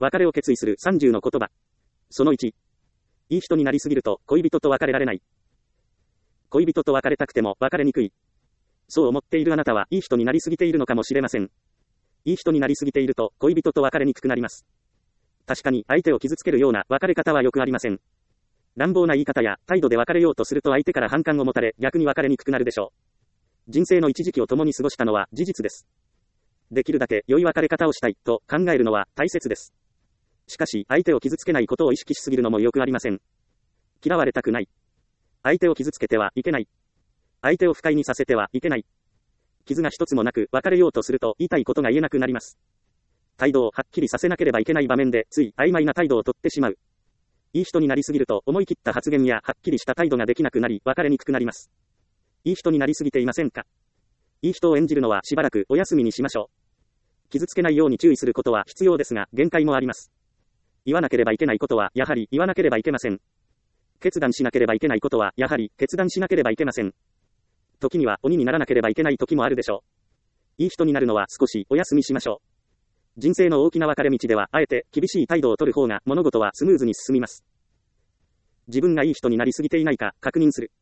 別れを決意する30の言葉。その1。いい人になりすぎると恋人と別れられない。恋人と別れたくても別れにくい。そう思っているあなたはいい人になりすぎているのかもしれません。いい人になりすぎていると恋人と別れにくくなります。確かに相手を傷つけるような別れ方はよくありません。乱暴な言い方や態度で別れようとすると相手から反感を持たれ逆に別れにくくなるでしょう。人生の一時期を共に過ごしたのは事実です。できるだけ良い別れ方をしたいと考えるのは大切です。しかし相手を傷つけないことを意識しすぎるのもよくありません。嫌われたくない。相手を傷つけてはいけない。相手を不快にさせてはいけない。傷が一つもなく別れようとすると言いたいことが言えなくなります。態度をはっきりさせなければいけない場面でつい曖昧な態度をとってしまう。いい人になりすぎると思い切った発言やはっきりした態度ができなくなり別れにくくなります。いい人になりすぎていませんか？いい人を演じるのはしばらくお休みにしましょう。傷つけないように注意することは必要ですが限界もあります。言わなければいけないことはやはり言わなければいけません。決断しなければいけないことはやはり決断しなければいけません。時には鬼にならなければいけない時もあるでしょう。いい人になるのは少しお休みしましょう。人生の大きな分かれ道ではあえて厳しい態度を取る方が物事はスムーズに進みます。自分がいい人になりすぎていないか確認する。